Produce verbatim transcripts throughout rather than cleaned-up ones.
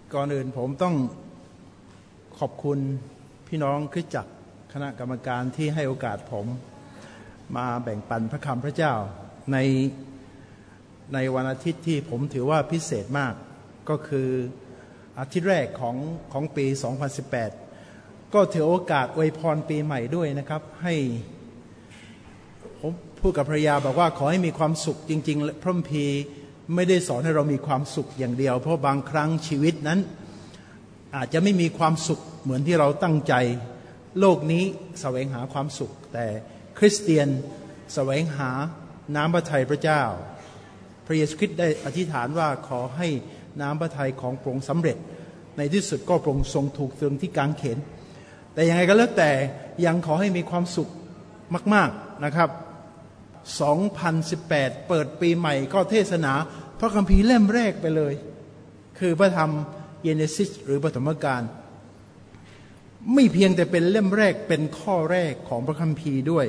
ก่อนอื่นผมต้องขอบคุณพี่น้องคริสตจักรคณะกรรมการที่ให้โอกาสผมมาแบ่งปันพระคำพระเจ้าในในวันอาทิตย์ที่ผมถือว่าพิเศษมากก็คืออาทิตย์แรกของของปีสองพันสิบแปดก็ถือโอกาสอวยพรปีใหม่ด้วยนะครับให้ผมพูดกับภรรยาบอกว่าขอให้มีความสุขจริงๆพระคัมภีร์ไม่ได้สอนให้เรามีความสุขอย่างเดียวเพราะบางครั้งชีวิตนั้นอาจจะไม่มีความสุขเหมือนที่เราตั้งใจโลกนี้แสวงหาความสุขแต่คริสเตียนแสวงหาน้ำพระทัยพระเจ้าพระเยซูคริสต์ได้อธิษฐานว่าขอให้น้ำพระทัยของพระองค์สำเร็จในที่สุดก็พระองค์ทรงถูกตรึงที่กางเขนแต่ยังไงก็แล้วแต่ยังขอให้มีความสุขมากๆนะครับสองพันสิบแปดเปิดปีใหม่ก็เทศนาพระคัมภีร์เล่มแรกไปเลยคือพระธรรมเยเนซิสหรือปฐมกาลไม่เพียงแต่เป็นเล่มแรกเป็นข้อแรกของพระคัมภีร์ด้วย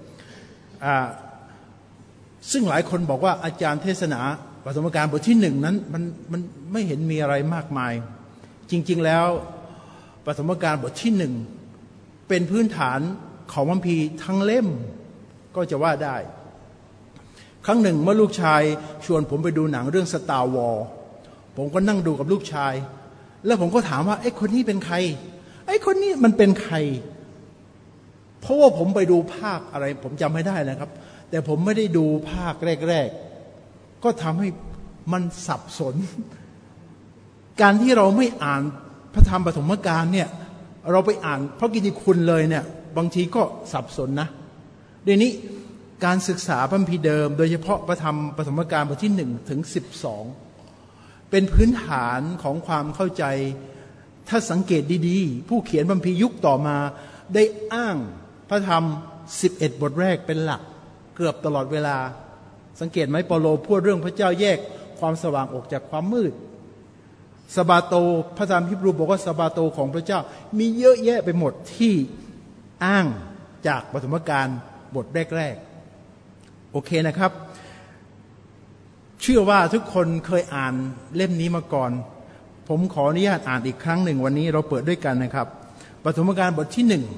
ซึ่งหลายคนบอกว่าอาจารย์เทศนาปฐมกาลบทที่หนึ่งนั้นมันมันไม่เห็นมีอะไรมากมายจริงๆแล้วปฐมกาลบทที่หนึ่งเป็นพื้นฐานของพระคัมภีร์ทั้งเล่มก็จะว่าได้ครั้งหนึ่งเมื่อลูกชายชวนผมไปดูหนังเรื่อง Star Wars ผมก็นั่งดูกับลูกชายแล้วผมก็ถามว่าไอ้คนนี้เป็นใครไอ้คนนี้มันเป็นใครเพราะว่าผมไปดูภาคอะไรผมจำไม่ได้นะครับแต่ผมไม่ได้ดูภาคแรกๆก็ทำให้มันสับสนการที่เราไม่อ่านพระธรรมปฐมกาลเนี่ยเราไปอ่านพระกิตติคุณเลยเนี่ยบางทีก็สับสนนะเดี๋ยวนี้การศึกษาพระคัมภีร์เดิมโดยเฉพาะพระธรรมปฐมกาลบทที่หนึ่งถึงสิบสองเป็นพื้นฐานของความเข้าใจถ้าสังเกตดีๆผู้เขียนพระคัมภีร์ยุคต่อมาได้อ้างพระธรรมสิบเอ็ดบทแรกเป็นหลักเกือบตลอดเวลาสังเกตไหมเปาโลพูดเรื่องพระเจ้าแยกความสว่างออกจากความมืดสบาโตพระธรรมฮีบรูบอกว่าสบาโตของพระเจ้ามีเยอะแยะไปหมดที่อ้างจากปฐมกาลบทแรกๆโอเคนะครับเชื่อว่าทุกคนเคยอ่านเล่มนี้มาก่อนผมขออนุญาตอ่านอีกครั้งหนึ่งวันนี้เราเปิดด้วยกันนะครับปฐมกาลบทที่หนึ่ง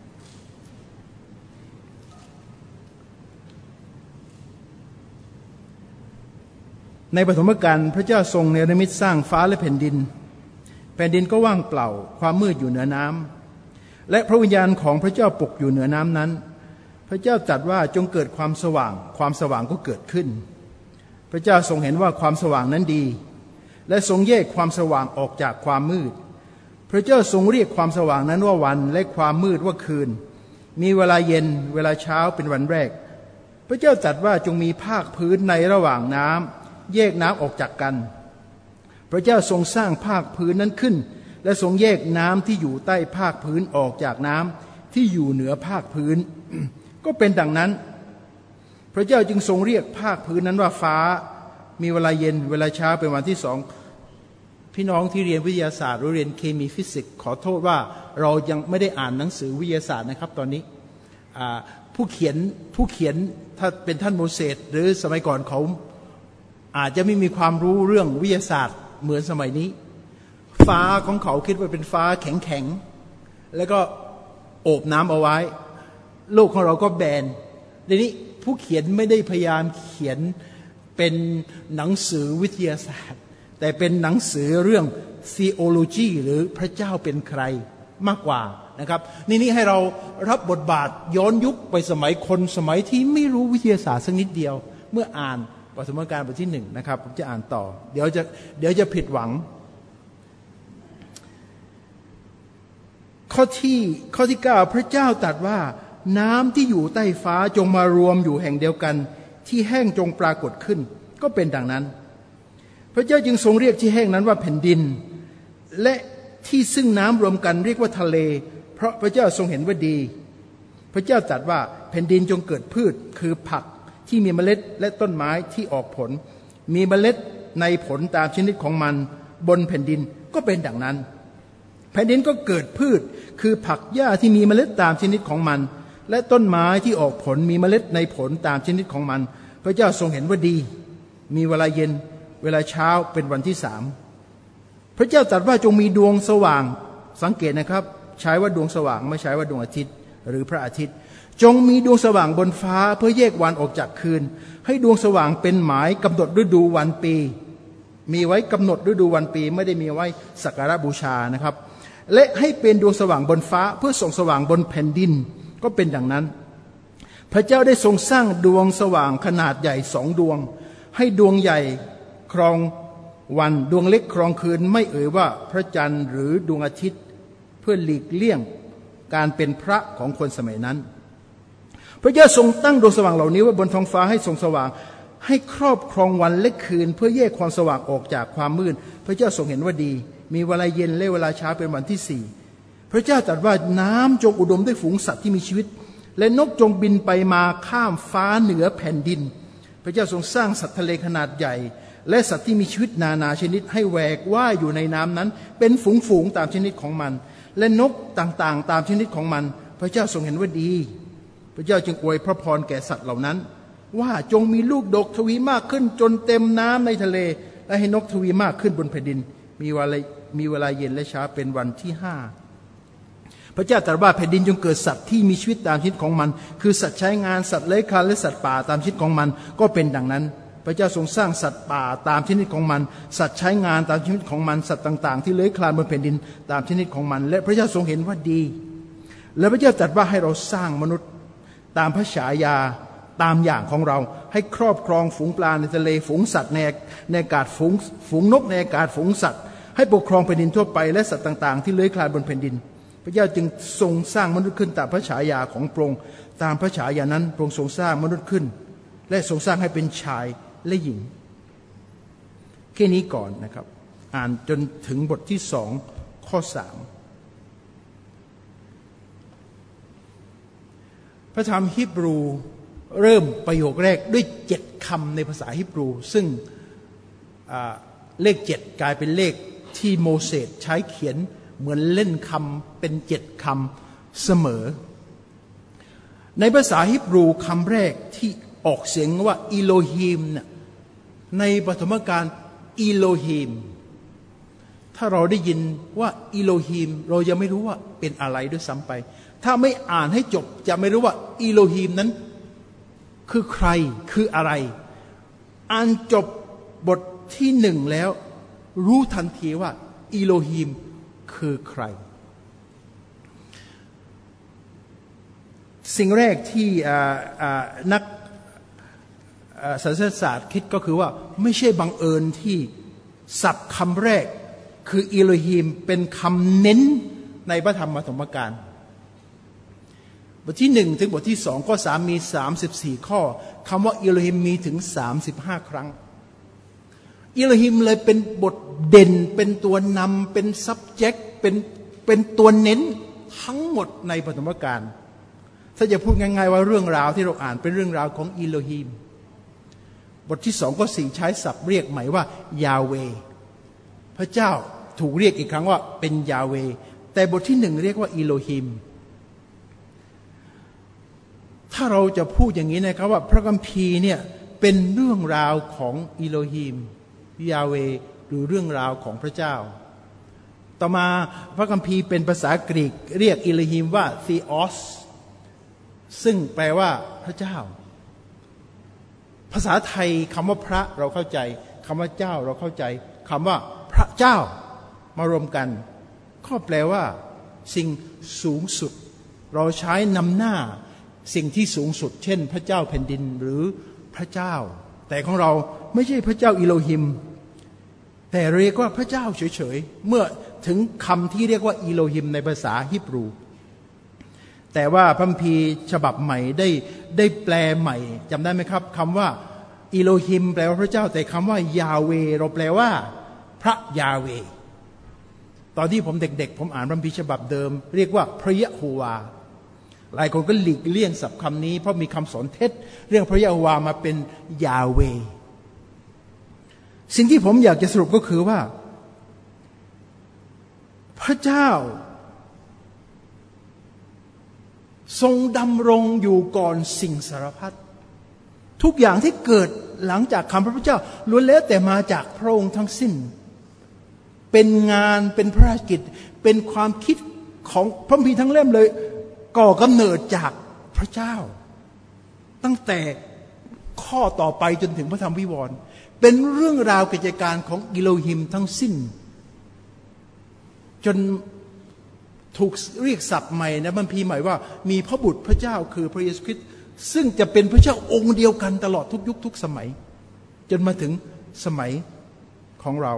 ในปฐมกาลพระเจ้าทรงเนรมิตสร้างฟ้าและแผ่นดินแผ่นดินก็ว่างเปล่าความมืดอยู่เหนือน้ำและพระวิญญาณของพระเจ้าปกอยู่เหนือน้ำนั้นพระเจ้าตรัสว่าจงเกิดความสว่างความสว่างก็เกิดขึ้นพระเจ้าทรงเห็นว่าความสว่างนั้นดีและทรงแยกความสว่างออกจากความมืดพระเจ้าทรงเรียกความสว่างนั้นว่าวันและความมืดว่าคืนมีเวลาเย็นเวลาเช้าเป็นวันแรกพระเจ้าตรัสว่าจงมีภาคพื้นในระหว่างน้ำแยกน้ำออกจากกันพระเจ้าทรงสร้างภาคพื้นนั้นขึ้นและทรงแยกน้ำที่อยู่ใต้ภาคพื้นออกจากน้ำที่อยู่เหนือภาคพื้น ก็เป็นดังนั้นพระเจ้าจึงทรงเรียกภาคพื้นนั้นว่าฟ้ามีเวลาเย็นเวลาเช้าเป็นวันที่สองพี่น้องที่เรียนวิทยาศาสตร์หรือเรียนเคมีฟิสิกส์ขอโทษว่าเรายังไม่ได้อ่านหนังสือวิทยาศาสตร์นะครับตอนนี้ผู้เขียนผู้เขียนถ้าเป็นท่านโมเสสหรือสมัยก่อนเขาอาจจะไม่มีความรู้เรื่องวิทยาศาสตร์เหมือนสมัยนี้ฟ้าของเขาคิดว่าเป็นฟ้าแข็งๆแล้วก็โอบน้ำเอาไว้โลกของเราก็แบนทีนี้ผู้เขียนไม่ได้พยายามเขียนเป็นหนังสือวิทยาศาสตร์แต่เป็นหนังสือเรื่อง theology หรือพระเจ้าเป็นใครมากกว่านะครับนี่นี่ให้เรารับบทบาทย้อนยุคไปสมัยคนสมัยที่ไม่รู้วิทยาศาสตร์สักนิดเดียวเมื่ออ่านปฐมกาลบทที่หนึ่งนะครับผมจะอ่านต่อเดี๋ยวจะเดี๋ยวจะผิดหวังข้อที่ข้อที่เก้าพระเจ้าตรัสว่าน้ำที่อยู่ใต้ฟ้าจงมารวมอยู่แห่งเดียวกันที่แห้งจงปรากฏขึ้นก็เป็นดังนั้นพระเจ้าจึงทรงเรียกที่แห้งนั้นว่าแผ่นดินและที่ซึ่งน้ำรวมกันเรียกว่าทะเลเพราะพระเจ้าทรงเห็นว่าดีพระเจ้าตรัสว่าแผ่นดินจงเกิดพืชคือผักที่มีเมล็ดและต้นไม้ที่ออกผลมีเมล็ดในผลตามชนิดของมันบนแผ่นดินก็เป็นดังนั้นแผ่นดินก็เกิดพืชคือผักหญ้าที่มีเมล็ดตามชนิดของมันและต้นไม้ที่ออกผลมีเมล็ดในผลตามชนิดของมันพระเจ้าทรงเห็นว่าดีมีเวลาเย็นเวลาเช้าเป็นวันที่สามพพระเจ้าตรัสว่าจงมีดวงสว่างสังเกตนะครับใช้ว่าดวงสว่างไม่ใช้ว่าดวงอาทิตย์หรือพระอาทิตย์จงมีดวงสว่างบนฟ้าเพื่อแยกวันออกจากคืนให้ดวงสว่างเป็นหมายกำหนดฤดูวันปีมีไว้กำหนดฤดูวันปีไม่ได้มีไว้สักการะบูชานะครับและให้เป็นดวงสว่างบนฟ้าเพื่อส่องสว่างบนแผ่นดินก็เป็นดังนั้นพระเจ้าได้ทรงสร้างดวงสว่างขนาดใหญ่สองดวงให้ดวงใหญ่ครองวันดวงเล็กครองคืนไม่เอ่ยว่าพระจันทร์หรือดวงอาทิตย์เพื่อหลีกเลี่ยงการเป็นพระของคนสมัยนั้นพระเจ้าทรงตั้งดวงสว่างเหล่านี้ไว้บนท้องฟ้าให้ทรงสว่างให้ครอบครองวันและคืนเพื่อแยกความสว่างออกจากความมืดพระเจ้าทรงเห็นว่าดีมีเวลาเย็นและเวลาเช้าเป็นวันที่สี่พระเจ้าตรัสว่าน้ำจงอุดมด้วยฝูงสัตว์ที่มีชีวิตและนกจงบินไปมาข้ามฟ้าเหนือแผ่นดินพระเจ้าทรงสร้างสัตว์ทะเลขนาดใหญ่และสัตว์ที่มีชีวิตนานาชนิดให้แหวกว่ายอยู่ในน้ำนั้นเป็นฝูงๆตามชนิดของมันและนกต่างๆตามชนิดของมันพระเจ้าทรงเห็นว่าดีพระเจ้าจึงอวยพระพรแก่สัตว์เหล่านั้นว่าจงมีลูกดกทวีมากขึ้นจนเต็มน้ำในทะเลและให้นกทวีมากขึ้นบนแผ่นดินมีเวลามีเวลาเย็นและเช้าเป็นวันที่ห้าพระเจ้าตรัสว่าแผ่นดินจงเกิดสัตว์ที่มีชีวิตตามชนิดของมันคือสัตว์ใช้งานสัตว์เลื้อยคลานและสัตว์ป่าตามชนิดของมันก็เป็นดังนั้นพระเจ้าทรงสร้างสัตว์ป่าตามชนิดของมันสัตว์ใช้งานตามชนิดของมันสัตว์ต่างๆที่เลื้อยคลานบนแผ่นดินตามชนิดของมันและพระเจ้าทรงเห็นว่าดีและพระเจ้าตรัสว่าให้เราสร้างมนุษย์ตามพระฉายาตามอย่างของเราให้ครอบครองฝูงปลาในทะเลฝูงสัตว์ในในอากาศฝูงฝูงนกในอากาศฝูงสัตว์ให้ปกครองแผ่นดินทั่วไปและสัตว์ต่างๆที่เลื้อยคลานบนแผ่นดินพระเจ้าจึงทรงสร้างมนุษย์ขึ้นตามพระฉายาของพระองค์ตามพระฉายานั้นพระองค์ทรงสร้างมนุษย์ขึ้นและทรงสร้างให้เป็นชายและหญิงแค่นี้ก่อนนะครับอ่านจนถึงบทที่สองข้อสามพระธรรมฮีบรูเริ่มประโยคแรกด้วยเจ็ดคำในภาษาฮีบรูซึ่งเลขเจ็ดกลายเป็นเลขที่โมเสสใช้เขียนเหมือนเล่นคำเป็นเจ็ดคำเสมอในภาษาฮีบรูคำแรกที่ออกเสียงว่าอิโลฮิมเนี่ยในปฐมกาลอิโลฮิมถ้าเราได้ยินว่าอิโลฮิมเรายังไม่รู้ว่าเป็นอะไรด้วยซ้ำไปถ้าไม่อ่านให้จบจะไม่รู้ว่าอิโลฮิมนั้นคือใครคืออะไรอ่านจบบทที่หนึ่งแล้วรู้ทันทีว่าอิโลฮิมคือใครสิ่งแรกที่นักศาสนศาสตร์คิดก็คือว่าไม่ใช่บังเอิญที่ศัพท์คำแรกคืออิโลฮิมเป็นคำเน้นในพระธรรมปฐมกาลบทที่หนึ่งถึงบทที่สองข้อสามมีสามสิบสี่ข้อคำว่าอิโลฮิมมีถึงสามสิบห้าครั้งอิโลฮิมเลยเป็นบทเด่นเป็นตัวนำเป็น subject เป็นเป็นตัวเน้นทั้งหมดในปฐมกาลถ้าจะพูดง่ายๆว่าเรื่องราวที่เราอ่านเป็นเรื่องราวของอิโลฮิมบทที่สองก็สี่ใช้ศัพท์เรียกใหม่ว่ายาเวพระเจ้าถูกเรียกอีกครั้งว่าเป็นยาเวแต่บทที่หนึ่งเรียกว่าอิโลฮิมถ้าเราจะพูดอย่างนี้นะครับว่าพระคัมภีร์เนี่ยเป็นเรื่องราวของอิโลฮิมยาเวหรือเรื่องราวของพระเจ้าต่อมาพระคัมภีร์เป็นภาษากรีกเรียกอิโลฮิมว่าธีออสซึ่งแปลว่าพระเจ้าภาษาไทยคำว่าพระเราเข้าใจคำว่าเจ้าเราเข้าใจคำว่าพระเจ้ามารวมกันก็แปลว่าสิ่งสูงสุดเราใช้นำหน้าสิ่งที่สูงสุดเช่นพระเจ้าแผ่นดินหรือพระเจ้าแต่ของเราไม่ใช่พระเจ้าอิโลฮิมแต่เรียกว่าพระเจ้าเฉยๆเมื่อถึงคำที่เรียกว่าอิโลฮิมในภาษาฮีบรูแต่ว่าพระคัมภีร์ฉบับใหม่ได้ได้แปลใหม่จำได้ไหมครับคำว่าอิโลฮิมแปลว่าพระเจ้าแต่คำว่ายาเวเราแปลว่าพระยาเวตอนที่ผมเด็กๆผมอ่านพระคัมภีร์ฉบับเดิมเรียกว่าพระยะโฮวาหลายคนก็หลีกเลี่ยงศัพท์คำนี้เพราะมีคำสอนเท็จเรื่องพระยะโฮวามาเป็นยาเวสิ่งที่ผมอยากจะสรุปก็คือว่าพระเจ้าทรงดำรงอยู่ก่อนสิ่งสารพัดทุกอย่างที่เกิดหลังจากคำพระพุทธเจ้าล้วนแล้วแต่มาจากพระองค์ทั้งสิ้นเป็นงานเป็นพระราชกิจเป็นความคิดของพระคัมภีร์ทั้งเล่มเลยก่อกำเนิดจากพระเจ้าตั้งแต่ข้อต่อไปจนถึงพระธรรมวิวรณ์เป็นเรื่องราวกิจการของอิโลฮิมทั้งสิ้นจนถูกเรียกศัพท์ใหม่นะพระคัมภีร์ใหม่ว่ามีพระบุตรพระเจ้าคือพระเยซูคริสต์ซึ่งจะเป็นพระเจ้าองค์เดียวกันตลอดทุกยุคทุกสมัยจนมาถึงสมัยของเรา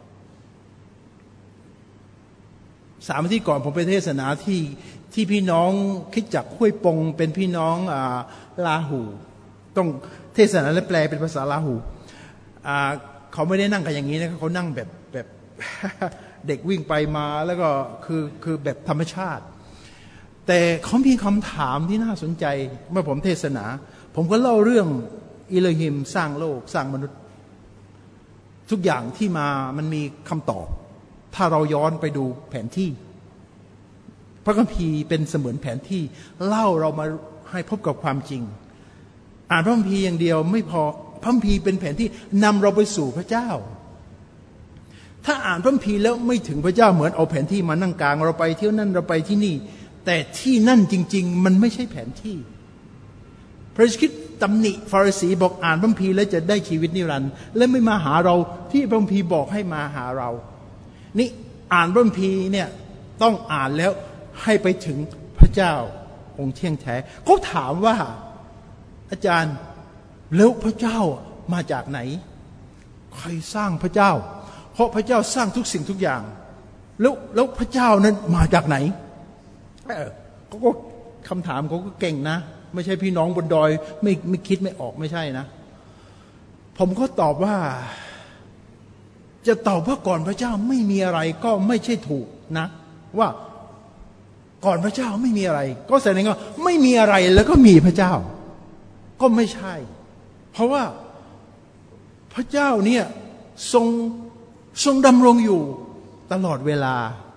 สามอาทิตย์ก่อนผมไปเทศนาที่ที่พี่น้องคิดจากห้วยปงเป็นพี่น้องอ่าลาหูต้องเทศนาและแปลเป็นภาษาลาหูอ่าเขาไม่ได้นั่งกันอย่างนี้นะเขานั่งแบบแบบ เด็กวิ่งไปมาแล้วก็คือคือแบบธรรมชาติแต่เขามีคำถามที่น่าสนใจเมื่อผมเทศนาผมก็เล่าเรื่องอิโลฮิมสร้างโลกสร้างมนุษย์ทุกอย่างที่มามันมีคำตอบถ้าเราย้อนไปดูแผนที่พระคัมภีร์เป็นเสมือนแผนที่เล่าเรามาให้พบกับความจริงอ่านพระคัมภีร์อย่างเดียวไม่พอพระคัมภีร์เป็นแผนที่นำเราไปสู่พระเจ้าถ้าอ่านพระคัมภีร์แล้วไม่ถึงพระเจ้าเหมือนเอาแผนที่มานั่งกลางเราไปเที่ยวนั่นเราไปที่นี่แต่ที่นั่นจริงๆมันไม่ใช่แผนที่พระคริสต์ตำหนิฟาริสีบอกอ่านพระคัมภีร์แล้วจะได้ชีวิตนิรันดร์และไม่มาหาเราที่พระคัมภีร์บอกให้มาหาเรานี่อ่านพระคัมภีร์เนี่ยต้องอ่านแล้วให้ไปถึงพระเจ้าองค์เที่ยงแท้เขาถามว่าอาจารย์แล้วพระเจ้ามาจากไหนใครสร้างพระเจ้าเพราะพระเจ้าสร้างทุกสิ่งทุกอย่างแล้วแล้วพระเจ้านั้นมาจากไหนเออเขาก็คำถามเขาก็เก่งนะไม่ใช่พี่น้องบนดอยไม่ไม่คิดไม่ออกไม่ใช่นะผมก็ตอบว่าจะตอบว่าก่อนพระเจ้าไม่มีอะไรก็ไม่ใช่ถูกนะว่าก่อนพระเจ้าไม่มีอะไรก็แสดงว่าไม่มีอะไรแล้วก็มีพระเจ้าก็ไม่ใช่เพราะว่าพระเจ้าเนี่ยทรงทรงดำรงอยู่ตลอดเวลา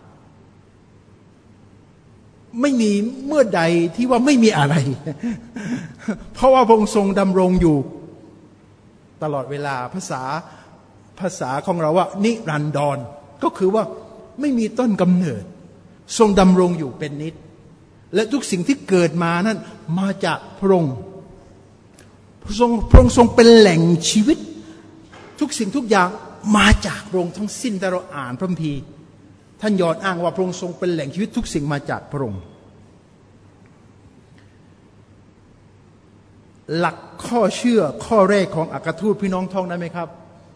ไม่มีเมื่อใดที่ว่าไม่มีอะไร เพราะว่าพระองค์ทรงดำรงอยู่ตลอดเวลาภาษาภาษาของเราว่านิรันดรก็คือว่าไม่มีต้นกำเนิดทรงดำรงอยู่เป็นนิจและทุกสิ่งที่เกิดมานั้นมาจากพระองค์พระองค์พระองค์ทรงเป็นแหล่งชีวิตทุกสิ่งทุกอย่างมาจากพระองค์ทั้งสิ้นแต่เราอ่านพระคัมภีร์ท่านยอห์นอ้างว่าพระองค์ทรงเป็นแหล่งชีวิตทุกสิ่งมาจากพระองค์หลักข้อเชื่อข้อแรกของอัครทูตพี่น้องท่องได้ไหมครับ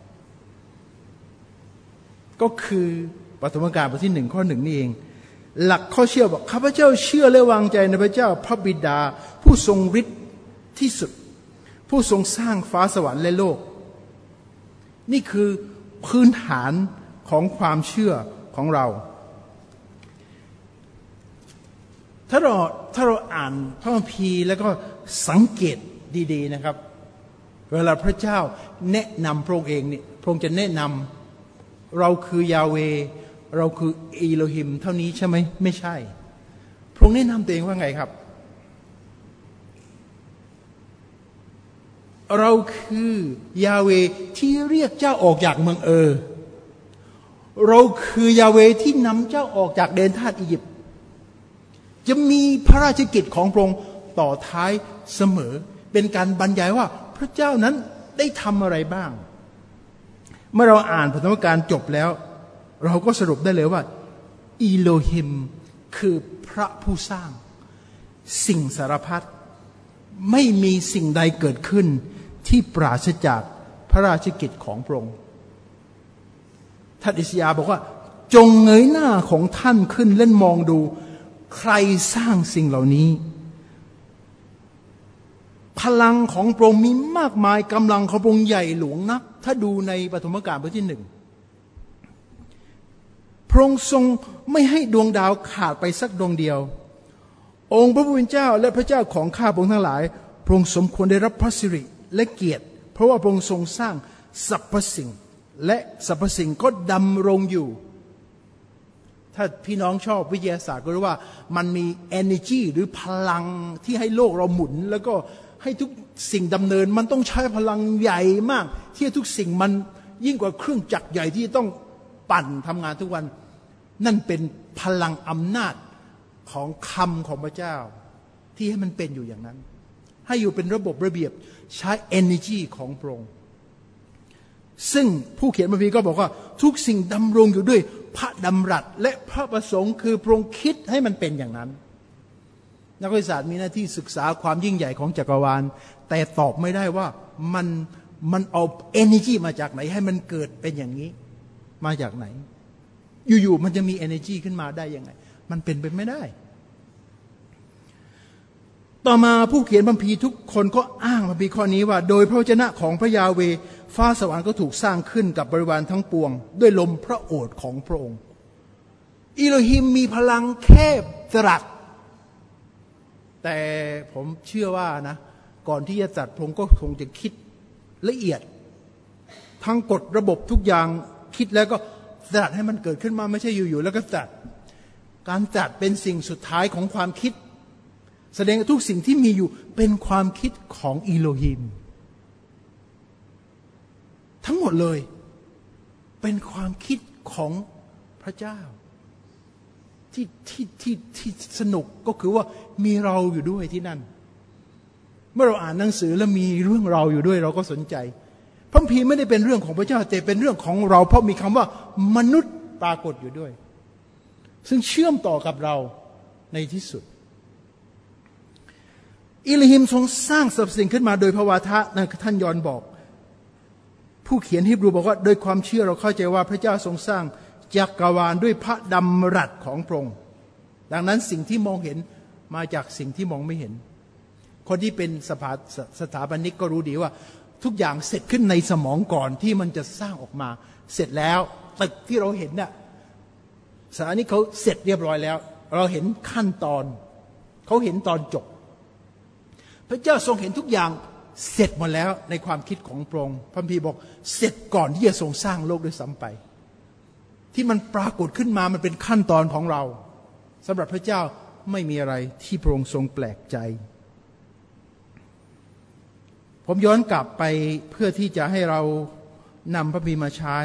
ก็คือปฐมกาลบทที่หนึ่งข้อหนึ่งนี่เองหลักข้อเชื่อบอกข้าพเจ้าเชื่อและวางใจในพระเจ้าพระบิดาผู้ทรงฤทธิ์ที่สุดผู้ทรงสร้างฟ้าสวรรค์และโลกนี่คือพื้นฐานของความเชื่อของเราถ้าเราถ้าเราอ่านพระคัมภีร์แล้วก็สังเกตดีๆนะครับเวลาพระเจ้าแนะนำพระองค์เองนี่พระองค์จะแนะนำเราคือยาเวเราคืออีโลฮิมเท่านี้ใช่ไหมไม่ใช่พระองค์แนะนำตัวเองว่าไงครับเราคือยาเวที่เรียกเจ้าออกจากเมืองเออเราคือยาเวที่นำเจ้าออกจากแดนทาสอียิปต์จะมีพระราชกิจของพระองค์ต่อท้ายเสมอเป็นการบรรยายว่าพระเจ้านั้นได้ทำอะไรบ้างเมื่อเราอ่านปฐมกาลจบแล้วเราก็สรุปได้เลยว่าอีโลฮิมคือพระผู้สร้างสิ่งสารพัดไม่มีสิ่งใดเกิดขึ้นที่ปราศจากพระราชกิจของพระองค์ท่านอิสยาห์บอกว่าจงเงยหน้าของท่านขึ้นเล่นมองดูใครสร้างสิ่งเหล่านี้พลังของพระองค์มีมากมายกำลังของพระองค์ใหญ่หลวงนักถ้าดูในปฐมกาลบทที่หนึ่งพระองค์ทรงไม่ให้ดวงดาวขาดไปสักดวงเดียวองค์พระผู้เป็นเจ้าและพระเจ้าของข้าพระองค์ทั้งหลายพระองค์สมควรได้รับพระสิริและเกียรติเพราะว่าพระองค์ทรงสร้างสรรพสิ่งและสรรพสิ่งก็ดำรงอยู่ถ้าพี่น้องชอบวิทยาศาสตร์ก็รู้ว่ามันมี energy หรือพลังที่ให้โลกเราหมุนแล้วก็ให้ทุกสิ่งดำเนินมันต้องใช้พลังใหญ่มากที่ทุกสิ่งมันยิ่งกว่าเครื่องจักรใหญ่ที่ต้องปั่นทำงานทุกวันนั่นเป็นพลังอำนาจของคำของพระเจ้าที่ให้มันเป็นอยู่อย่างนั้นให้อยู่เป็นระบบระเบียบใช้ energy ของพระองค์ซึ่งผู้เขียนพระคัมภีร์ก็บอกว่าทุกสิ่งดำรงอยู่ด้วยพระดำรัสและพระประสงค์คือพระองค์คิดให้มันเป็นอย่างนั้นนักวิทยาศาสตร์มีหน้าที่ศึกษาความยิ่งใหญ่ของจักรวาลแต่ตอบไม่ได้ว่ามันมันเอา energy มาจากไหนให้มันเกิดเป็นอย่างนี้มาจากไหนอยู่ๆมันจะมี energy ขึ้นมาได้ยังไงมันเป็นไปไม่ได้ต่อมาผู้เขียนคัมภีร์ทุกคนก็อ้างคัมภีร์ข้อนี้ว่าโดยพระวจนะของพระยาเวห์ฟ้าสวรรค์ก็ถูกสร้างขึ้นกับบริวารทั้งปวงด้วยลมพระโอษฐ์ของพระองค์อิโลฮิมมีพลังแค่ตรัสแต่ผมเชื่อว่านะก่อนที่จะตรัสพระองค์ก็คงจะคิดละเอียดทั้งกฎระบบทุกอย่างคิดแล้วก็ตรัสให้มันเกิดขึ้นมาไม่ใช่อยู่ๆแล้วก็ตรัสการตรัสเป็นสิ่งสุดท้ายของความคิดแสดงทุกสิ่งที่มีอยู่เป็นความคิดของอิโลฮิมทั้งหมดเลยเป็นความคิดของพระเจ้าที่ที่ที่ที่สนุกก็คือว่ามีเราอยู่ด้วยที่นั่นเมื่อเราอ่านหนังสือแล้วมีเรื่องเราอยู่ด้วยเราก็สนใจพระคัมภีร์ไม่ได้เป็นเรื่องของพระเจ้าแต่เป็นเรื่องของเราเพราะมีคำว่ามนุษย์ปรากฏอยู่ด้วยซึ่งเชื่อมต่อกับเราในที่สุดอิโลฮิมทรงสร้างสรรพสิ่งขึ้นมาโดยพระวาทะนะท่านยอห์นบอกผู้เขียนฮีบรูบอกว่าโดยความเชื่อเราเข้าใจว่าพระเจ้าทรงสร้างจักรวาลด้วยพระดำรัสของพระองค์ดังนั้นสิ่งที่มองเห็นมาจากสิ่งที่มองไม่เห็นคนที่เป็นสถาสถาปนิกก็รู้ดีว่าทุกอย่างเสร็จขึ้นในสมองก่อนที่มันจะสร้างออกมาเสร็จแล้วตึกที่เราเห็นน่ะสถานีเขาเสร็จเรียบร้อยแล้วเราเห็นขั้นตอนเขาเห็นตอนจบพระเจ้าทรงเห็นทุกอย่างเสร็จหมดแล้วในความคิดของพระองค์พระคัมภีร์บอกเสร็จก่อนที่จะทรงสร้างโลกด้วยซ้ำไปที่มันปรากฏขึ้นมามันเป็นขั้นตอนของเราสำหรับพระเจ้าไม่มีอะไรที่พระองค์ทรงแปลกใจผมย้อนกลับไปเพื่อที่จะให้เรานำพระคัมภีร์มาใช้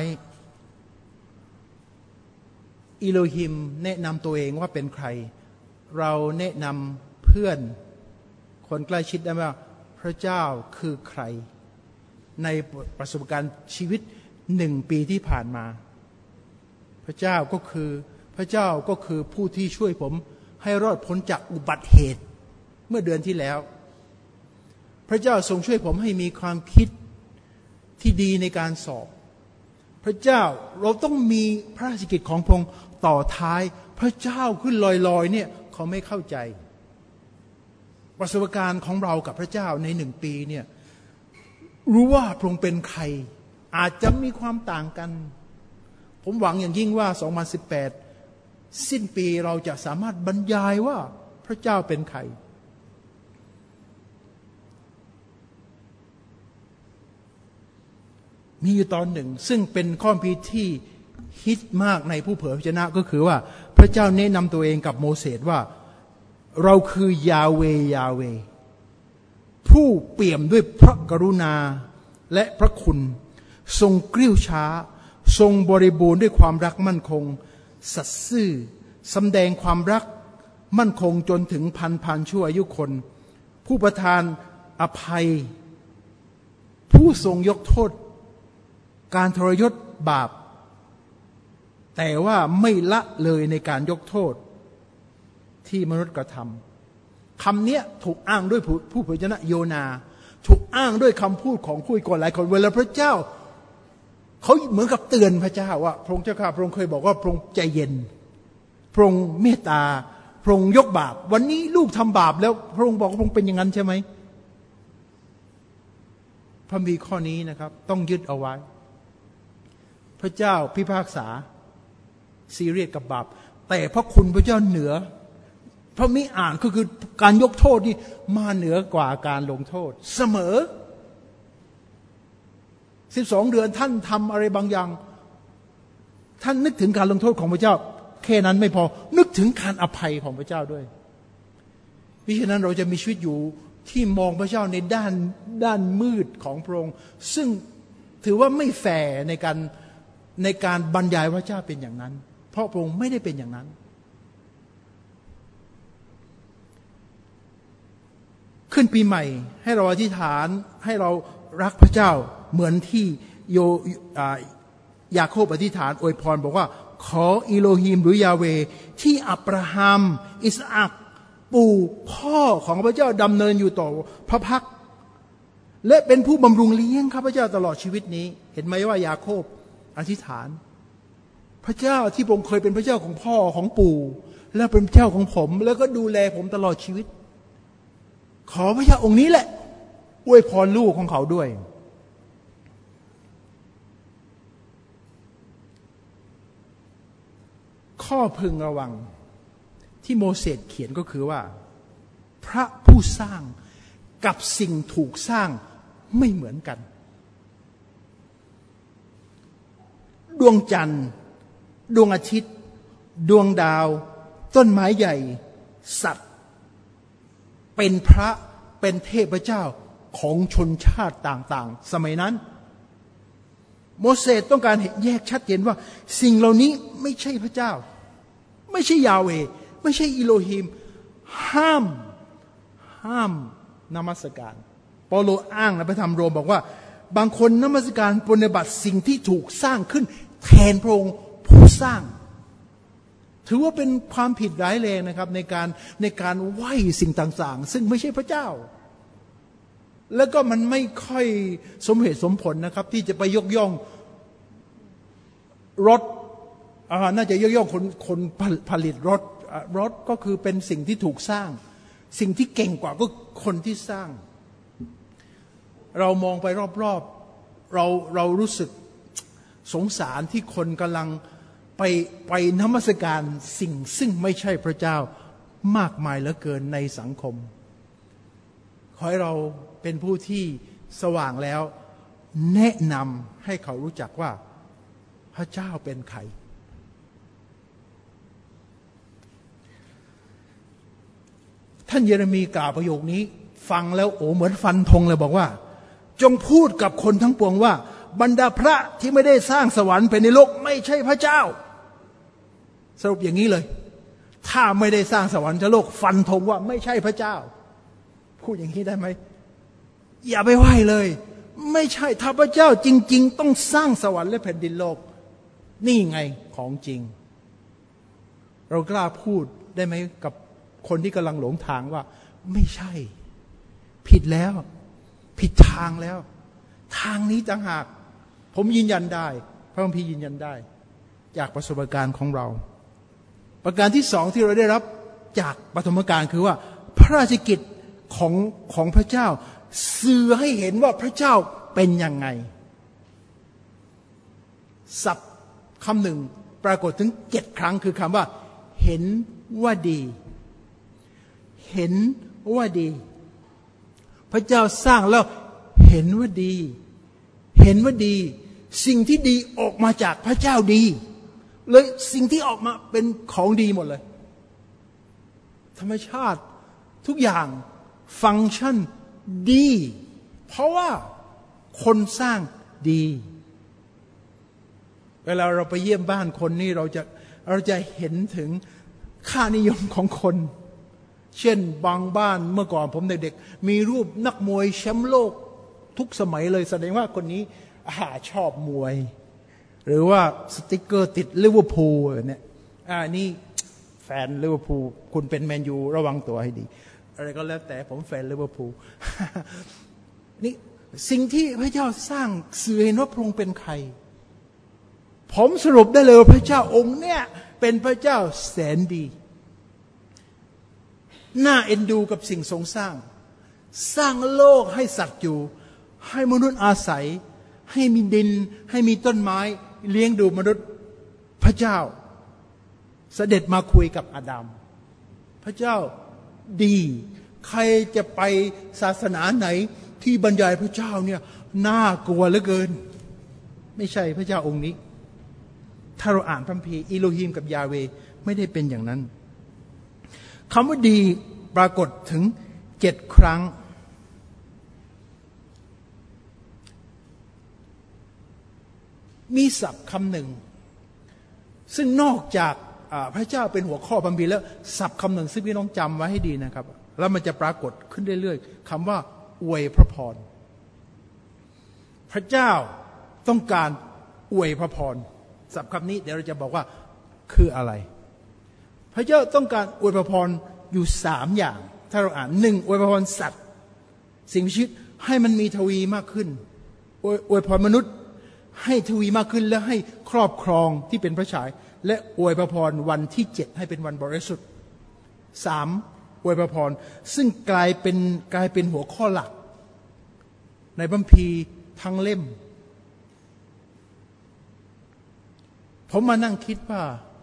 อิโลฮิมแนะนำตัวเองว่าเป็นใครเราแนะนำเพื่อนคนใกล้ชิดได้ว่าพระเจ้าคือใครในประสบการณ์ชีวิตหนึ่งปีที่ผ่านมาพระเจ้าก็คือพระเจ้าก็คือผู้ที่ช่วยผมให้รอดพ้นจากอุบัติเหตุเมื่อเดือนที่แล้วพระเจ้าทรงช่วยผมให้มีความคิดที่ดีในการสอบพระเจ้าเราต้องมีพระราชกิจของพระองค์ต่อท้ายพระเจ้าขึ้นลอยๆเนี่ยเขาไม่เข้าใจประสบการณ์ของเรากับพระเจ้าในหนึ่งปีเนี่ยรู้ว่าพระองค์เป็นใครอาจจะมีความต่างกันผมหวังอย่างยิ่งว่าสองพันสิบแปดสิ้นปีเราจะสามารถบรรยายว่าพระเจ้าเป็นใครมีอยู่ตอนหนึ่งซึ่งเป็นข้อพิที่ฮิตมากในผู้เผยพระชนะก็คือว่าพระเจ้าแนะนำตัวเองกับโมเสสว่าเราคือยาเวยาเวผู้เปี่ยมด้วยพระกรุณาและพระคุณทรงกริ้วช้าทรงบริบูรณ์ด้วยความรักมั่นคงสัตย์ซื่อสำแดงความรักมั่นคงจนถึงพันพันชั่วอายุคนผู้ประทานอภัยผู้ทรงยกโทษการทรยศบาปแต่ว่าไม่ละเลยในการยกโทษที่มนุษย์กระทำคำนี้ถูกอ้างด้วยผู้เผยพระชนะโยนาถูกอ้างด้วยคำพูดของผู้ก่อนหลายคนเวลาพระเจ้าเขาเหมือนกับเตือนพระเจ้าว่าพระองค์เจ้าข้าพระองค์เคยบอกว่าพระองค์ใจเย็นพระองค์เมตตาพระองค์ยกบาปวันนี้ลูกทำบาปแล้วพระองค์บอกว่าพระองค์เป็นอย่างนั้นใช่ไหมพระคัมภีร์ข้อนี้นะครับต้องยึดเอาไว้พระเจ้าพิพากษาซีเรียสกับบาปแต่พระคุณพระเจ้าเหนือพระมิอ่านก็คือการยกโทษนี่มาเหนือกว่าการลงโทษเสมอสิบสองเดือนท่านทำอะไรบางอย่างท่านนึกถึงการลงโทษของพระเจ้าแค่นั้นไม่พอนึกถึงการอภัยของพระเจ้าด้วยเพราะฉะนั้นเราจะมีชีวิตอยู่ที่มองพระเจ้าในด้านด้านมืดของพระองค์ซึ่งถือว่าไม่แฟร์ในการในการบรรยายพระเจ้าเป็นอย่างนั้นเพราะพระองค์ไม่ได้เป็นอย่างนั้นขึ้นปีใหม่ให้เราอธิษฐานให้เรารักพระเจ้าเหมือนที่โยยาโคบอธิษฐานอวยพรบอกว่าขออิโลฮิมหรือยาเวที่อับราฮัมอิสอัคปู่พ่อของพระเจ้าดำเนินอยู่ต่อพระพักและเป็นผู้บำรุงเลี้ยงข้าพเจ้าตลอดชีวิตนี้เห็นไหมว่ายาโคบอธิษฐานพระเจ้าที่ผมเคยเป็นพระเจ้าของพ่อของปู่และเป็นพระเจ้าของผมแล้วก็ดูแลผมตลอดชีวิตขอพระเจ้าองค์นี้แหละอวยพรลูกของเขาด้วยข้อพึงระวังที่โมเสสเขียนก็คือว่าพระผู้สร้างกับสิ่งถูกสร้างไม่เหมือนกันดวงจันทร์ดวงอาทิตย์ดวงดาวต้นไม้ใหญ่สัตว์เป็นพระเป็นเทพเจ้าของชนชาติต่างๆสมัยนั้นโมเสสต้องการแยกชัดเจนว่าสิ่งเหล่านี้ไม่ใช่พระเจ้าไม่ใช่ยาเวห์ไม่ใช่อิโลฮิมห้ามห้ามนมัสการเปาโลอ้างในพระธรรมโรมบอกว่าบางคนนมัสการปฏิบัติสิ่งที่ถูกสร้างขึ้นแทนพระองค์ผู้สร้างถือว่าเป็นความผิดร้ายแรงนะครับในการในการไหว้สิ่งต่างๆซึ่งไม่ใช่พระเจ้าแล้วก็มันไม่ค่อยสมเหตุสมผลนะครับที่จะไปยกย่องรถอ่าน่าจะยกย่องคนคนผลิตรถรถก็คือเป็นสิ่งที่ถูกสร้างสิ่งที่เก่งกว่าก็คนที่สร้างเรามองไปรอบๆเราเรารู้สึกสงสารที่คนกำลังไปไปนมัสการสิ่งซึ่งไม่ใช่พระเจ้ามากมายเหลือเกินในสังคมขอให้เราเป็นผู้ที่สว่างแล้วแนะนำให้เขารู้จักว่าพระเจ้าเป็นใครท่านเยเรมีกล่าวประโยคนี้ฟังแล้วโอ้เหมือนฟันธงเลยบอกว่าจงพูดกับคนทั้งปวงว่าบรรดาพระที่ไม่ได้สร้างสวรรค์เป็นในโลกไม่ใช่พระเจ้าสรุปอย่างนี้เลยถ้าไม่ได้สร้างสวรรค์จะโลกฟันธงว่าไม่ใช่พระเจ้าพูดอย่างนี้ได้ไหมอย่าไปไหว้เลยไม่ใช่ถ้าพระเจ้าจริงๆต้องสร้างสวรรค์และแผ่นดินโลกนี่ไงของจริงเรากล้าพูดได้ไหมกับคนที่กำลังหลงทางว่าไม่ใช่ผิดแล้วผิดทางแล้วทางนี้ต่างหากผมยืนยันได้พระคัมภีร์ยืนยันได้จากประสบการณ์ของเราประการที่สองที่เราได้รับจากปฐมกาลคือว่าพระราชกิจของของพระเจ้าสื่อให้เห็นว่าพระเจ้าเป็นยังไงศัพท์คำหนึ่งปรากฏถึงเจ็ดครั้งคือคำว่าเห็นว่าดีเห็นว่าดีพระเจ้าสร้างแล้วเห็นว่าดีเห็นว่าดีสิ่งที่ดีออกมาจากพระเจ้าดีเลยสิ่งที่ออกมาเป็นของดีหมดเลยธรรมชาติทุกอย่างฟังก์ชันดีเพราะว่าคนสร้างดีเวลาเราไปเยี่ยมบ้านคนนี่เราจะเราจะเห็นถึงค่านิยมของคนเช่นบางบ้านเมื่อก่อนผมเด็กๆมีรูปนักมวยแชมป์โลกทุกสมัยเลยแสดงว่าคนนี้อาชอบมวยหรือว่าสติ๊กเกอร์ติดลิเวอร์พูลเนี่ยอ่านี่แฟนลิเวอร์พูลคุณเป็นแมนยูระวังตัวให้ดีอะไรก็แล้วแต่ผมแฟนลิเวอร์พูล นี่สิ่งที่พระเจ้าสร้างสื่อเห็นว่าพระองค์เป็นใครผมสรุปได้เลยว่าพระเจ้าองค์เนี่ยเป็นพระเจ้าแสนดีน่าเอ็นดูกับสิ่งทรงสร้างสร้างโลกให้สัตว์อยู่ให้มนุษย์อาศัยให้มีดินให้มีต้นไม้เลี้ยงดูมนุษย์พระเจ้าเสด็จมาคุยกับอาดัมพระเจ้าดีใครจะไปศาสนาไหนที่บรรยายพระเจ้าเนี่ยน่ากลัวเหลือเกินไม่ใช่พระเจ้าองค์นี้ถ้าเราอ่านพระคัมภีร์อิโลฮิมกับยาเวห์ไม่ได้เป็นอย่างนั้นคำว่าดีปรากฏถึงเจ็ดครั้งมีศัพท์คำหนึ่งซึ่งนอกจากพระเจ้าเป็นหัวข้อพระคัมภีร์แล้วศัพท์คำหนึ่งซึ่งพี่น้องจำไว้ให้ดีนะครับแล้วมันจะปรากฏขึ้นเรื่อยๆคำว่าอวยพระพรพระเจ้าต้องการอวยพระพรศัพท์คำนี้เดี๋ยวเราจะบอกว่าคืออะไรพระเจ้าต้องการอวยพระพรอยู่สามอย่างถ้าเราอ่านหนึ่งอวยพระพรสัตว์สิ่งมีชีวิตให้มันมีทวีมากขึ้นอวยพรมนุษย์ให้ทวีมากขึ้นและให้ครอบครองที่เป็นพระฉายและอวยพระพรวันที่เจ็ดให้เป็นวันบริสุทธิ์สามอวยพระพรซึ่งกลายเป็นกลายเป็นหัวข้อหลักในพระคัมภีร์ทั้งเล่มผมมานั่งคิดว่า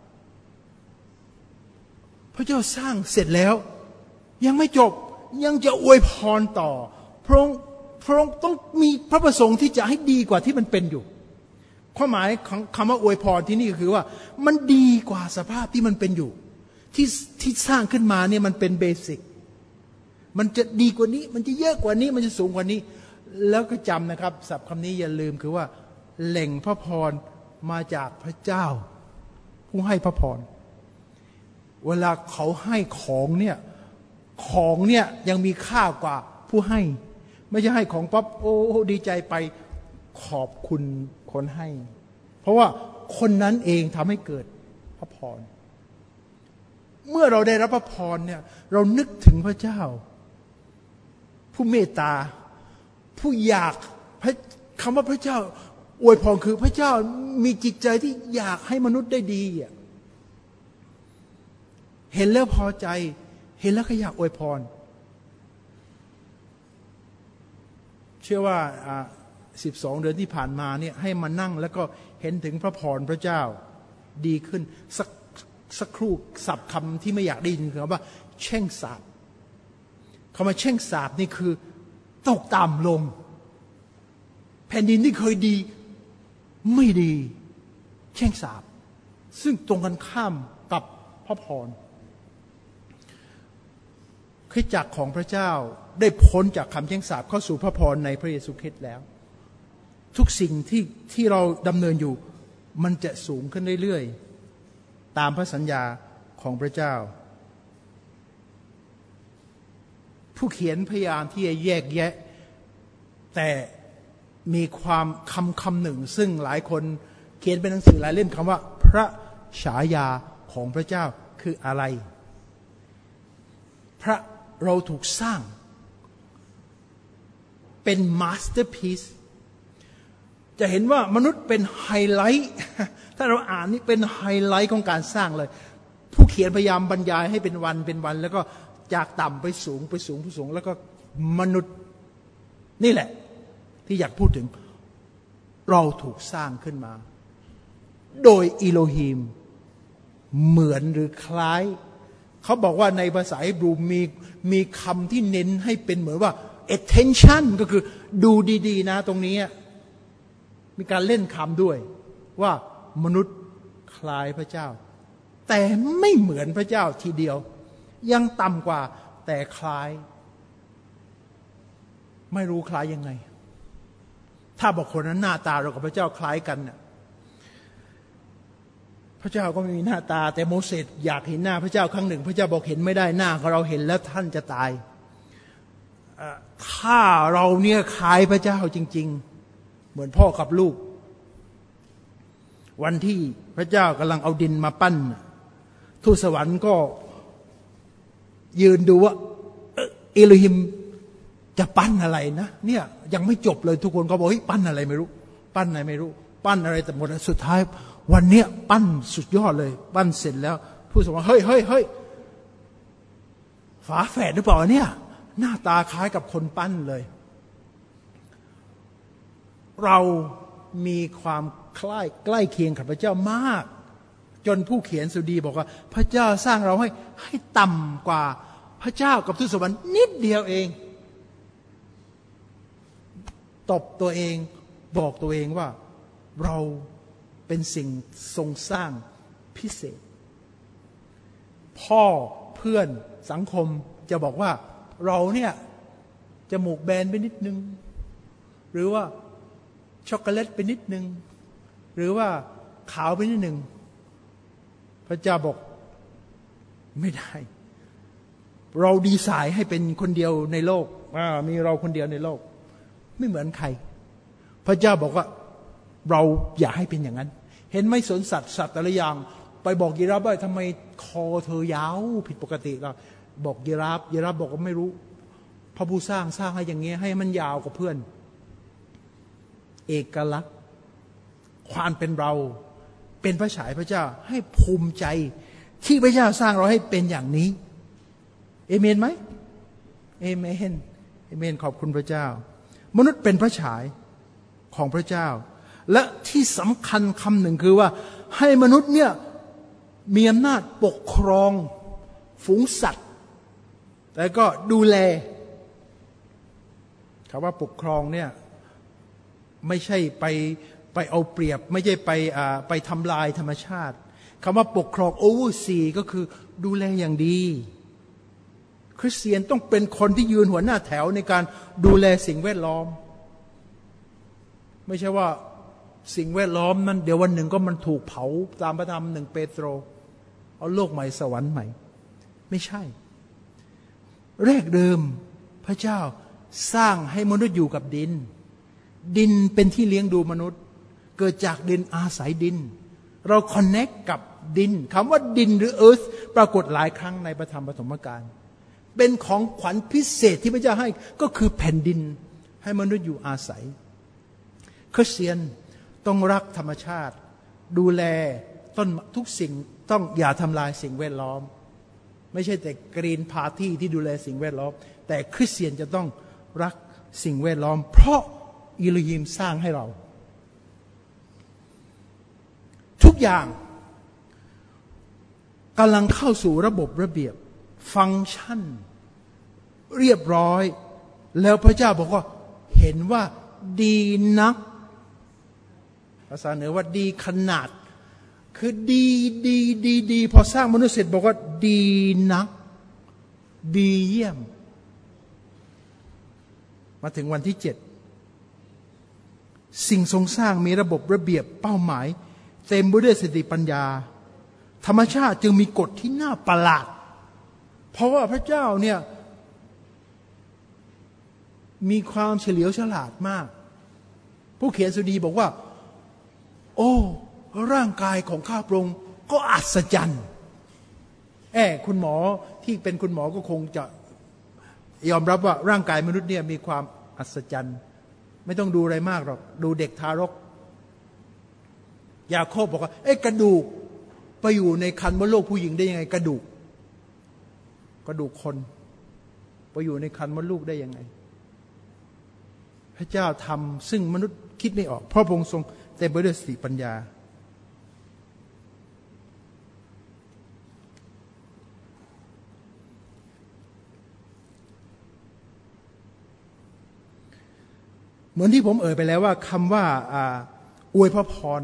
พระเจ้าสร้างเสร็จแล้วยังไม่จบยังจะอวยพรต่อพระองค์พระองค์ต้องมีพระประสงค์ที่จะให้ดีกว่าที่มันเป็นอยู่ความหมายของคำว่าอวยพรที่นี่ก็คือว่ามันดีกว่าสภาพที่มันเป็นอยู่ที่ที่สร้างขึ้นมาเนี่ยมันเป็นเบสิกมันจะดีกว่านี้มันจะเยอะกว่านี้มันจะสูงกว่านี้แล้วก็จำนะครับศัพท์คำนี้อย่าลืมคือว่าแหล่งพระพรมาจากพระเจ้าผู้ให้พระพรเวลาเขาให้ของเนี่ยของเนี่ยยังมีค่ากว่าผู้ให้ไม่ใช่ให้ของปั๊บโอ้ดีใจไปขอบคุณคนให้เพราะว่าคนนั้นเองทำให้เกิดพระพรเมื่อเราได้รับพระพรเนี่ยเรานึกถึงพระเจ้าผู้เมตตาผู้อยากคำว่าพระเจ้าอวยพรคือพระเจ้ามีจิตใจที่อยากให้มนุษย์ได้ดีเห็นแล้วพอใจเห็นแล้วก็อยากอวยพรเชื่อว่าสิบสองเดือนที่ผ่านมาเนี่ยให้มานั่งแล้วก็เห็นถึงพระพรพระเจ้าดีขึ้นสักสักครู่ศัพท์คำที่ไม่อยากได้ยินคือคำว่าแช่งสาปคำว่าแช่งสาปนี่คือตกต่ำลงแผ่นดินที่เคยดีไม่ดีแช่งสาปซึ่งตรงกันข้ามกับพระพรคริสตจักรของพระเจ้าได้พ้นจากคำแช่งสาปเข้าสู่พระพรในพระเยซูคริสต์แล้วทุกสิ่งที่ที่เราดำเนินอยู่มันจะสูงขึ้นเรื่อยๆตามพระสัญญาของพระเจ้าผู้เขียนพยายามที่จะแยกแยะแต่มีความคำคำหนึ่งซึ่งหลายคนเขียนเป็นหนังสือหลายเล่มคำว่าพระฉายาของพระเจ้าคืออะไรพระเราถูกสร้างเป็นมาสเตอร์พีซจะเห็นว่ามนุษย์เป็นไฮไลท์ถ้าเราอ่านนี่เป็นไฮไลท์ของการสร้างเลยผู้เขียนพยายามบรรยายให้เป็นวันเป็นวันแล้วก็จากต่ำไปสูงไปสูงไปสูงแล้วก็มนุษย์นี่แหละที่อยากพูดถึงเราถูกสร้างขึ้นมาโดยอิโลฮีมเหมือนหรือคล้ายเขาบอกว่าในภาษาฮีบรูมีมีคำที่เน้นให้เป็นเหมือนว่า attention ก็คือดูดีๆนะตรงนี้มีการเล่นคำด้วยว่ามนุษย์คล้ายพระเจ้าแต่ไม่เหมือนพระเจ้าทีเดียวยังต่ำกว่าแต่คล้ายไม่รู้คล้ายยังไงถ้าบอกคนนั้นหน้าตาเรากับพระเจ้าคล้ายกันเนี่ยพระเจ้าก็ไม่มีหน้าตาแต่โมเสสอยากเห็นหน้าพระเจ้าครั้งหนึ่งพระเจ้าบอกเห็นไม่ได้หน้าของเราเห็นแล้วท่านจะตายถ้าเราเนี่ยคล้ายพระเจ้าจริงๆเหมือนพ่อกับลูกวันที่พระเจ้ากำลังเอาดินมาปั้นทูตสวรรค์ก็ยืนดูว่าเอโลฮิมจะปั้นอะไรนะเนี่ยยังไม่จบเลยทุกคนก็บอกเฮ้ยปั้นอะไรไม่รู้ปั้นอะไรไม่รู้ปั้นอะไรแต่หมดสุดท้ายวันเนี้ยปั้นสุดยอดเลยปั้นเสร็จแล้วผู้สวรรค์เฮ้ยเฮ้ยเฮ้ยฝาแฝดหรือเปล่าเนี่ยหน้าตาคล้ายกับคนปั้นเลยเรามีความคล้ายใกล้เคียงกับพระเจ้ามากจนผู้เขียนสุดีบอกว่าพระเจ้าสร้างเราให้ให้ต่ำกว่าพระเจ้ากับทูตสวรรค์นิดเดียวเองตบตัวเองบอกตัวเองว่าเราเป็นสิ่งทรงสร้างพิเศษพ่อเพื่อนสังคมจะบอกว่าเราเนี่ยจมูกแบนไปนิดนึงหรือว่าช็อกโกแลตไปนิดนึงหรือว่าขาวไปนิดหนึ่งพระเจ้าบอกไม่ได้เราดีไซน์ให้เป็นคนเดียวในโลกมีเราคนเดียวในโลกไม่เหมือนใครพระเจ้าบอกว่าเราอย่าให้เป็นอย่างนั้นเห็นไหมสวนสัตว์สัตว์แต่ละอย่างไปบอกยีราฟว่าทำไมคอเธอยาวผิดปกติเราบอกยีราฟยีราฟบอกว่าไม่รู้พระผู้สร้างสร้างให้อย่างเงี้ยให้มันยาวกว่าเพื่อนเอกลักษณ์ความเป็นเราเป็นพระฉายพระเจ้าให้ภูมิใจที่พระเจ้าสร้างเราให้เป็นอย่างนี้เอเมนไหมเอเมนเอเมนขอบคุณพระเจ้ามนุษย์เป็นพระฉายของพระเจ้าและที่สำคัญคำหนึ่งคือว่าให้มนุษย์เนี่ยมีอำนาจปกครองฝูงสัตว์แล้วก็ดูแลคำว่าปกครองเนี่ยไม่ใช่ไปไปเอาเปรียบไม่ใช่ไปไปทำลายธรรมชาติคำว่าปกครองโอเวอร์ซีก็คือดูแลอย่างดีคริสเตียนต้องเป็นคนที่ยืนหัวหน้าแถวในการดูแลสิ่งแวดล้อมไม่ใช่ว่าสิ่งแวดล้อมนั้นเดี๋ยววันหนึ่งก็มันถูกเผาตามพระธรรมหนึ่งเปโตรเอาโลกใหม่สวรรค์ใหม่ไม่ใช่แรกเดิมพระเจ้าสร้างให้มนุษย์อยู่กับดินดินเป็นที่เลี้ยงดูมนุษย์เกิดจากดินอาศัยดินเราคอนเนคกับดินคำว่าดินหรือ earth ปรากฏหลายครั้งในพระธรรมปฐมกาลเป็นของขวัญพิเศษที่พระเจ้าให้ก็คือแผ่นดินให้มนุษย์อยู่อาศัยคริสเตียนต้องรักธรรมชาติดูแลต้นทุกสิ่งต้องอย่าทำลายสิ่งแวดล้อมไม่ใช่แต่กรีนพาร์ตี้ที่ดูแลสิ่งแวดล้อมแต่คริสเตียนจะต้องรักสิ่งแวดล้อมเพราะอิโลฮิมสร้างให้เราทุกอย่างกำลังเข้าสู่ระบบระเบียบฟังก์ชันเรียบร้อยแล้วพระเจ้าบอกว่าเห็นว่าดีนักภาษาเหนือว่าดีขนาดคือดีดีดีดีพอสร้างมนุษย์เสร็จบอกว่าดีนักดีเยี่ยมมาถึงวันที่เจ็ดสิ่งทรงสร้างมีระบบระเบียบเป้าหมายเต็มไปด้วยสติปัญญาธรรมชาติจึงมีกฎที่น่าประหลาดเพราะว่าพระเจ้าเนี่ยมีความเฉลียวฉลาดมากผู้เขียนสดุดีบอกว่าโอ้ร่างกายของข้าพระองค์ก็อัศจรรย์แอบคุณหมอที่เป็นคุณหมอก็คงจะยอมรับว่าร่างกายมนุษย์เนี่ยมีความอัศจรรย์ไม่ต้องดูอะไรมากหรอกดูเด็กทารกยาโคบบอกว่าเอ๊ะกระดูกไปอยู่ในครรภ์มดลูกผู้หญิงได้ยังไงกระดูกกระดูกคนไปอยู่ในครรภ์มดลูกได้ยังไงพระเจ้าทำซึ่งมนุษย์คิดไม่ออกเพราะพระองค์ทรงเต็มไปด้วยสติปัญญาเหมือนที่ผมเอ่ยไปแล้วว่าคำว่าอวยพระพร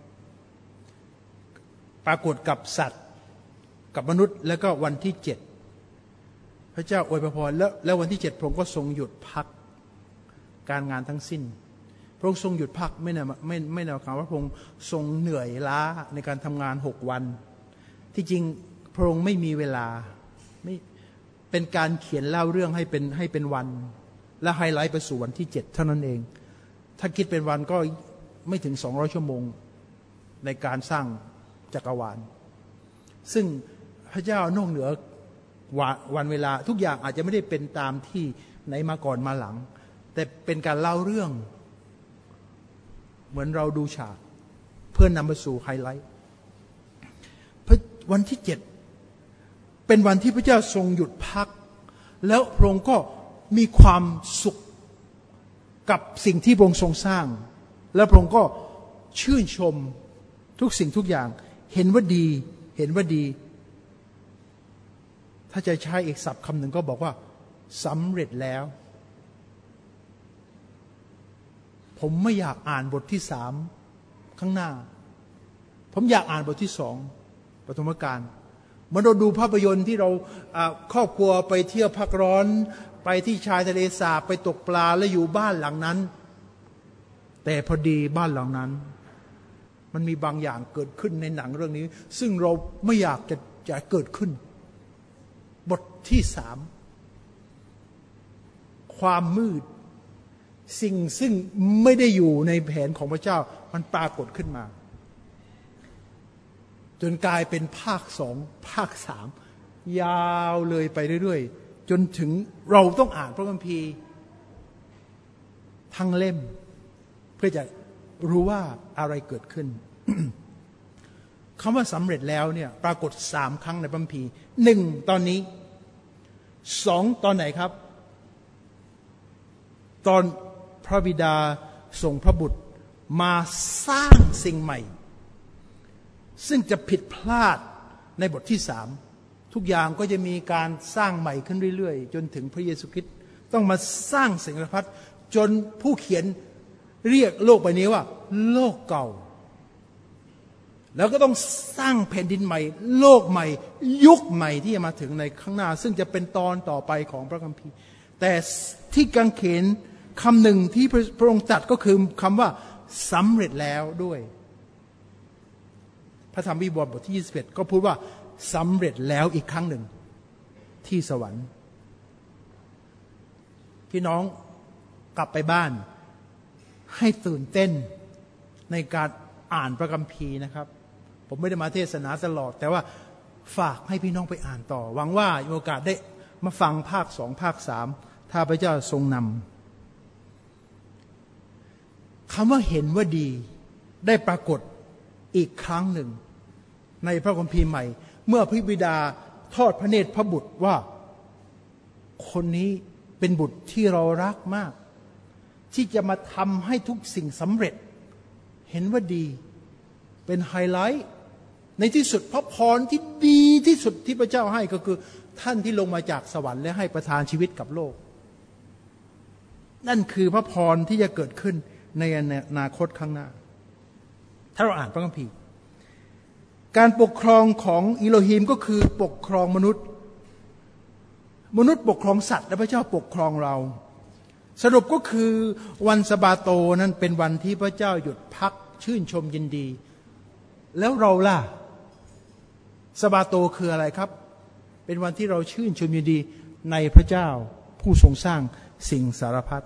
ปรากฏกับสัตว์กับมนุษย์แล้วก็วันที่เจ็ดพระเจ้าอวยพระพรแล้วแล้ววันที่เจ็ดพระองค์ก็ทรงหยุดพักการงานทั้งสิ้นพระองค์ทรงหยุดพักไม่นะไม่ไม่นะคำว่าพระองค์ทรงเหนื่อยล้าในการทำงานหกวันที่จริงพระองค์ไม่มีเวลาไม่เป็นการเขียนเล่าเรื่องให้เป็นให้เป็นวันและไฮไลท์ไปสู่วันที่เจ็ดเท่านั้นเองถ้าคิดเป็นวันก็ไม่ถึงสองร้อยชั่วโมงในการสร้างจักรวาลซึ่งพระเจ้านอกเหนือวันเวลาทุกอย่างอาจจะไม่ได้เป็นตามที่ไหนมาก่อนมาหลังแต่เป็นการเล่าเรื่องเหมือนเราดูฉากเพื่อนนำไปสู่ไฮไลท์วันที่เจ็ดเป็นวันที่พระเจ้าทรงหยุดพักแล้วพระองค์ก็มีความสุขกับสิ่งที่พระองค์ทรงสร้างแล้วพระองค์ก็ชื่นชมทุกสิ่งทุกอย่างเห็นว่าดีเห็นว่าดีถ้าจะใช้อีกศัพท์คำหนึ่งก็บอกว่าสำเร็จแล้วผมไม่อยากอ่านบทที่สามข้างหน้าผมอยากอ่านบทที่สองปฐมกาลเมื่อเราดูภาพยนตร์ที่เราครอบครัวไปเที่ยวพักร้อนไปที่ชายทะเลสาบไปตกปลาและอยู่บ้านหลังนั้นแต่พอดีบ้านหลังนั้นมันมีบางอย่างเกิดขึ้นในหนังเรื่องนี้ซึ่งเราไม่อยากจะจะเกิดขึ้นบทที่สามความมืดสิ่งซึ่งไม่ได้อยู่ในแผนของพระเจ้ามันปรากฏขึ้นมาจนกลายเป็นภาคสองภาคสามยาวเลยไปเรื่อยๆจนถึงเราต้องอ่านพระคัมภีร์ทั้งเล่มเพื่อจะรู้ว่าอะไรเกิดขึ้น คำว่าสำเร็จแล้วเนี่ยปรากฏสามครั้งในพระคัมภีร์หนึ่งตอนนี้สองตอนไหนครับตอนพระบิดาส่งพระบุตรมาสร้างสิ่งใหม่ซึ่งจะผิดพลาดในบทที่สามทุกอย่างก็จะมีการสร้างใหม่ขึ้นเรื่อยๆจนถึงพระเยซูคริสต์ต้องมาสร้างสิ่งสารพัดจนผู้เขียนเรียกโลกใบนี้ว่าโลกเก่าแล้วก็ต้องสร้างแผ่นดินใหม่โลกใหม่ยุคใหม่ที่จะมาถึงในข้างหน้าซึ่งจะเป็นตอนต่อไปของพระคัมภีร์แต่ที่กังเขนคำหนึ่งที่พระองค์ตรัสก็คือคำว่าสำเร็จแล้วด้วยพระธรรมวิวรณ์บทที่ยี่สิบเอ็ดก็พูดว่าสำเร็จแล้วอีกครั้งหนึ่งที่สวรรค์พี่น้องกลับไปบ้านให้ตื่นเต้นในการอ่านพระคัมภีร์นะครับผมไม่ได้มาเทศนาตลอดแต่ว่าฝากให้พี่น้องไปอ่านต่อหวังว่ามีโอกาสได้มาฟังภาคสองภาคสามถ้าพระเจ้าทรงนำคำว่าเห็นว่าดีได้ปรากฏอีกครั้งหนึ่งในพระคัมภีร์ใหม่เมื่อพระบิดาทอดพระเนตรพระบุตรว่าคนนี้เป็นบุตรที่เรารักมากที่จะมาทำให้ทุกสิ่งสำเร็จเห็นว่าดีเป็นไฮไลท์ในที่สุดพระพรที่ดีที่สุดที่พระเจ้าให้ก็คือท่านที่ลงมาจากสวรรค์และให้ประทานชีวิตกับโลกนั่นคือพระพรที่จะเกิดขึ้นในอนาคตข้างหน้าถ้าเราอ่านพระคัมภีร์การปกครองของอิโลฮิมก็คือปกครองมนุษย์มนุษย์ปกครองสัตว์และพระเจ้าปกครองเราสรุปก็คือวันสะบาโตนั้นเป็นวันที่พระเจ้าหยุดพักชื่นชมยินดีแล้วเราล่ะสะบาโตคืออะไรครับเป็นวันที่เราชื่นชมยินดีในพระเจ้าผู้ทรงสร้างสิ่งสารพัด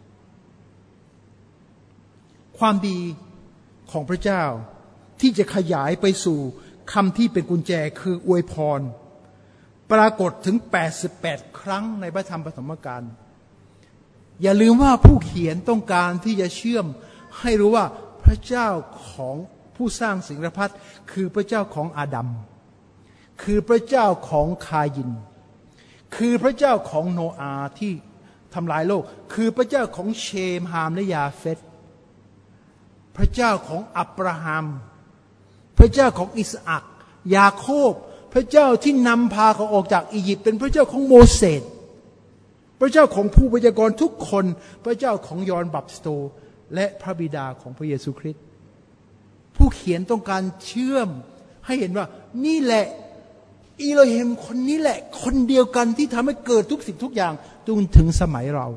ความดีของพระเจ้าที่จะขยายไปสู่คำที่เป็นกุญแจคืออวยพรปรากฏถึงแปดสิบแปดครั้งในพระธรรมปฐมกาลอย่าลืมว่าผู้เขียนต้องการที่จะเชื่อมให้รู้ว่าพระเจ้าของผู้สร้างสิ่งสารพัดคือพระเจ้าของอาดัมคือพระเจ้าของคายินคือพระเจ้าของโนอาห์ที่ทำลายโลกคือพระเจ้าของเชมฮามและยาเฟตพระเจ้าของอับราฮัมพระเจ้าของอิสอัคยาโคบพระเจ้าที่นำพาเขาออกจากอียิปต์เป็นพระเจ้าของโมเสสพระเจ้าของผู้พยากรณ์ทุกคนพระเจ้าของยอห์นบัพติสโตและพระบิดาของพระเยซูคริสต์ผู้เขียนต้องการเชื่อมให้เห็นว่านี่แหละอีโลฮิมคนนี้แหละคนเดียวกันที่ทำให้เกิดทุกสิ่งทุกอย่างจนถึงสมัยเรา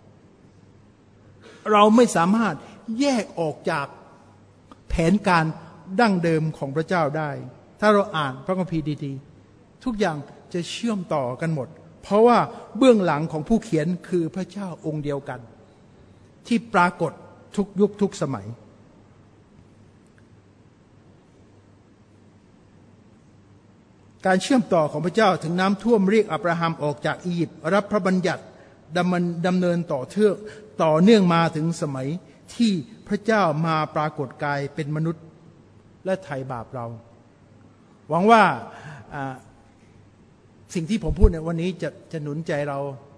เราไม่สามารถแยกออกจากแผนการดั้งเดิมของพระเจ้าได้ถ้าเราอ่านพระคัมภีร์ดีๆทุกอย่างจะเชื่อมต่อกันหมดเพราะว่าเบื้องหลังของผู้เขียนคือพระเจ้าองค์เดียวกันที่ปรากฏทุกยุคทุกสมัยการเชื่อมต่อของพระเจ้าถึงน้ำท่วมเรียกอับราฮัมออกจากอียิปต์รับพระบัญญัติดำเนินดำเนินต่อเทือกต่อเนื่องมาถึงสมัยที่พระเจ้ามาปรากฏกายเป็นมนุษย์และไถ่บาปเราหวังว่าสิ่งที่ผมพูดในวันนี้จะจะหนุนใจเรา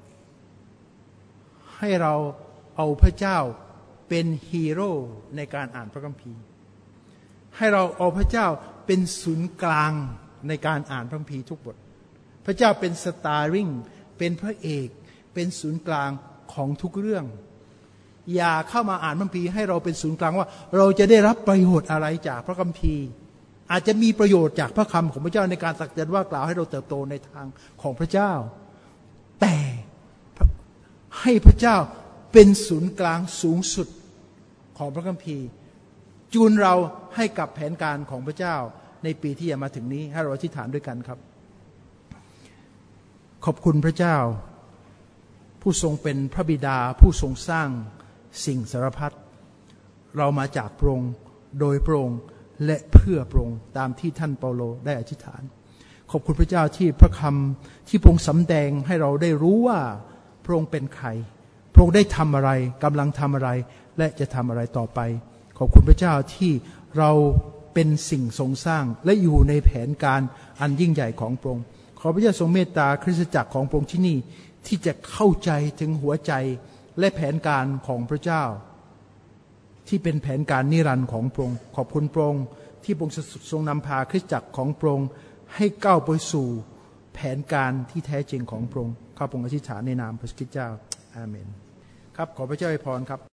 ให้เราเอาพระเจ้าเป็นฮีโร่ในการอ่านพระคัมภีร์ให้เราเอาพระเจ้าเป็นศูนย์กลางในการอ่านพระคัมภีร์ทุกบทพระเจ้าเป็นสตาร์ริงเป็นพระเอกเป็นศูนย์กลางของทุกเรื่องอย่าเข้ามาอ่านพระคัมภีร์ให้เราเป็นศูนย์กลางว่าเราจะได้รับประโยชน์อะไรจากพระคัมภีร์อาจจะมีประโยชน์จากพระคำของพระเจ้าในการตักเตือนว่ากล่าวให้เราเติบโตในทางของพระเจ้าแต่ให้พระเจ้าเป็นศูนย์กลางสูงสุดของพระคัมภีร์จูนเราให้กับแผนการของพระเจ้าในปีที่จะมาถึงนี้ให้เราอธิษฐานด้วยกันครับขอบคุณพระเจ้าผู้ทรงเป็นพระบิดาผู้ทรงสร้างสิ่งสารพัดเรามาจากพระองค์โดยพระองค์และเพื่อพระองค์ตามที่ท่านเปาโลได้อธิษฐานขอบคุณพระเจ้าที่พระคำที่พระองค์สำแดงให้เราได้รู้ว่าพระองค์เป็นใครพระองค์ได้ทำอะไรกำลังทำอะไรและจะทำอะไรต่อไปขอบคุณพระเจ้าที่เราเป็นสิ่งทรงสร้างและอยู่ในแผนการอันยิ่งใหญ่ของพระองค์ขอพระเจ้าทรงเมตตาคริสตจักรของพระองค์ที่นี่ที่จะเข้าใจถึงหัวใจและแผนการของพระเจ้าที่เป็นแผนการนิรันดร์ของพระองค์ขอบคุณพระองค์ที่พระองค์ทรงนำพาคริสตจักรของพระองค์ให้ก้าวไปสู่แผนการที่แท้จริงของพระองค์ข้าพระองค์อธิษฐานในนามพระคริสต์เจ้าอาเมนครับขอพระเจ้าอวยพรครับ